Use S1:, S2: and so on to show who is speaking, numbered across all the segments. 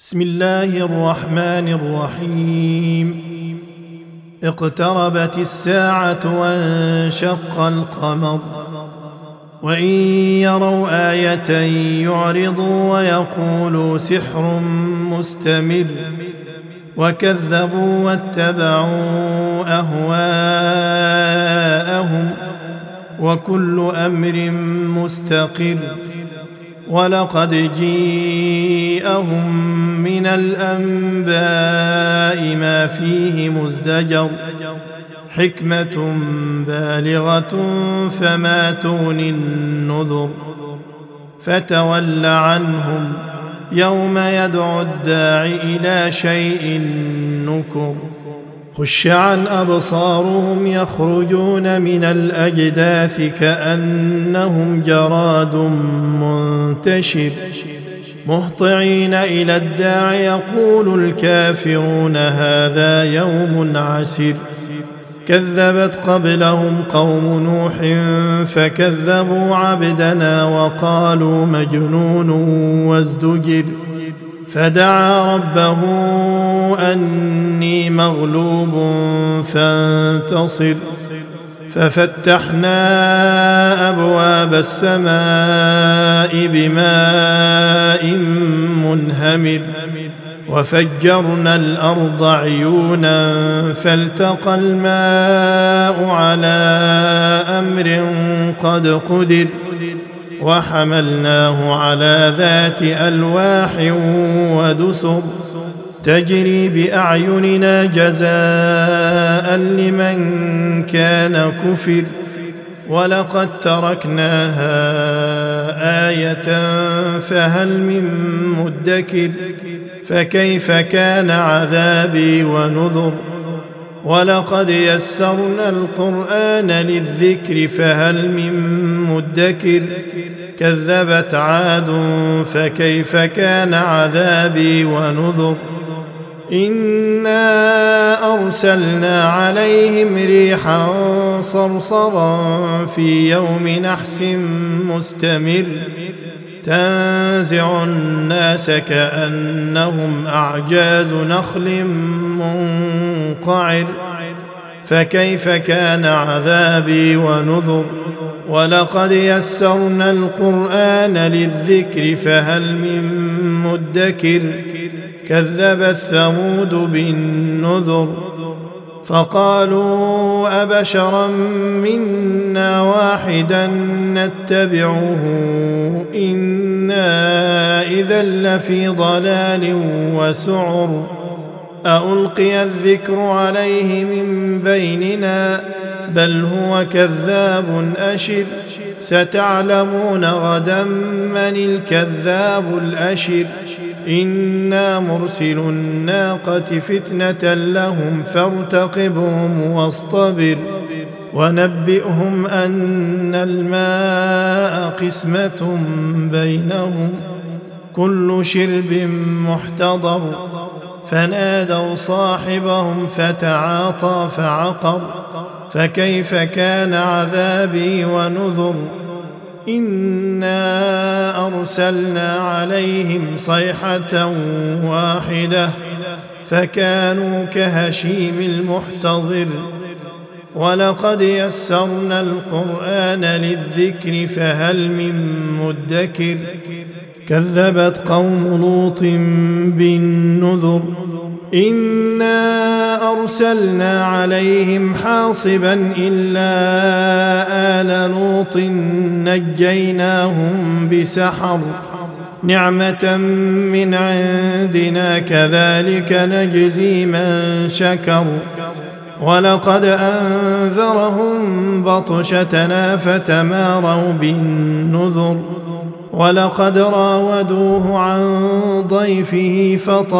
S1: بسم الله الرحمن الرحيم. اقتربت الساعة وانشق القمر وإن يروا آية يعرضوا ويقولوا سحر مستمر وكذبوا واتبعوا أهواءهم وكل أمر مستقر ولقد جيءهم من الأنباء ما فيه مزدجر حكمة بالغة فما تغني النذر فتول عنهم يوم يدعو الداع إلى شيء نكر خش عن أبصارهم يخرجون من الأجداث كأنهم جراد منتشر مهطعين إلى الداع يقول الكافرون هذا يوم عسر كذبت قبلهم قوم نوح فكذبوا عبدنا وقالوا مجنون وازدجر فدعا ربه أني مغلوب فانتصر ففتحنا أبواب السماء بماء منهمر وفجرنا الأرض عيونا فالتقى الماء على أمر قد قدر وحملناه على ذات ألواح ودسر تجري بأعيننا جزاء لمن كان كفر ولقد تركناها آية فهل من مدكر فكيف كان عذابي ونذر ولقد يسرنا القرآن للذكر فهل من مدكر كذبت عاد فكيف كان عذابي ونذر إنا أرسلنا عليهم ريحا صرصرا في يوم نحس مستمر تنزع الناس كأنهم أعجاز نخل منقعر فكيف كان عذابي ونذر ولقد يسرنا القرآن للذكر فهل من مدكر كذبت ثمود بالنذر فقالوا أبشرا منا واحدا نتبعه إنا إذا لفي ضلال وسعر ألقي الذكر عليه من بيننا بل هو كذاب أشر ستعلمون غدا من الكذاب الأشر إنا مرسل الناقة فتنة لهم فارتقبهم واصطبر ونبئهم أن الماء قسمة بينهم كل شرب محتضر فنادوا صاحبهم فتعاطى فعقر فكيف كان عذابي ونذر إنا أرسلنا عليهم صيحة واحدة فكانوا كهشيم المحتضر ولقد يسرنا القرآن للذكر فهل من مدكر كذبت قوم لوط بالنذر إنا أرسلنا عليهم حاصبا إلا آل لوط نجيناهم بسحر نعمة من عندنا كذلك نجزي من شكر ولقد أنذرهم بطشتنا فتماروا بالنذر ولقد راودوه عن ضيفه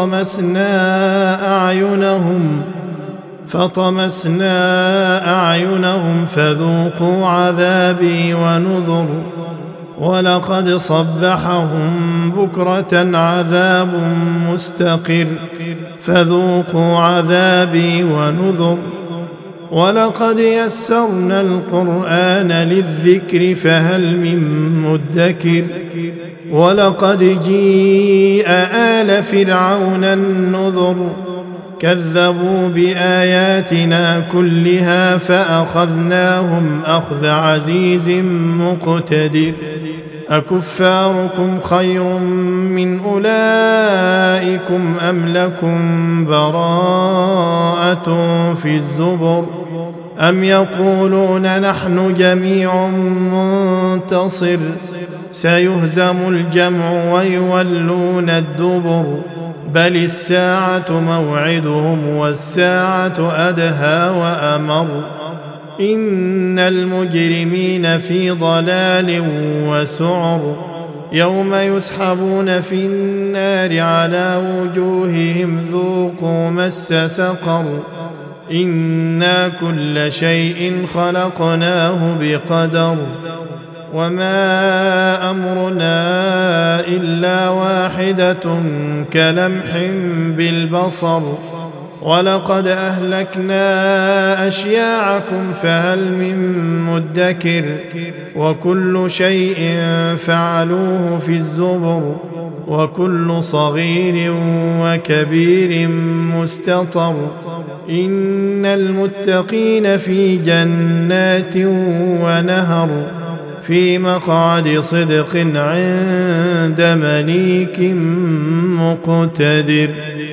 S1: فطمسنا أعينهم فذوقوا عذابي ونذر ولقد صبحهم بكرة عذاب مستقر فذوقوا عذابي ونذر ولقد يسرنا القرآن للذكر فهل من مدكر ولقد جيء آل فرعون النذر كذبوا بآياتنا كلها فأخذناهم أخذ عزيز مقتدر أكفاركم خير من أولئكم أم لكم براءة في الزبر أم يقولون نحن جميع منتصر سيهزم الجمع ويولون الدبر بل الساعة موعدهم والساعة أدهى وأمر إن المجرمين في ضلال وسعر يوم يسحبون في النار على وجوههم ذوقوا مس سقر إنا كل شيء خلقناه بقدر وما أمرنا إلا واحدة كلمح بالبصر ولقد أهلكنا أشياعكم فهل من مدكر وكل شيء فعلوه في الزبر وكل صغير وكبير مستطر إن المتقين في جنات ونهر في مقعد صدق عند مليك مقتدر.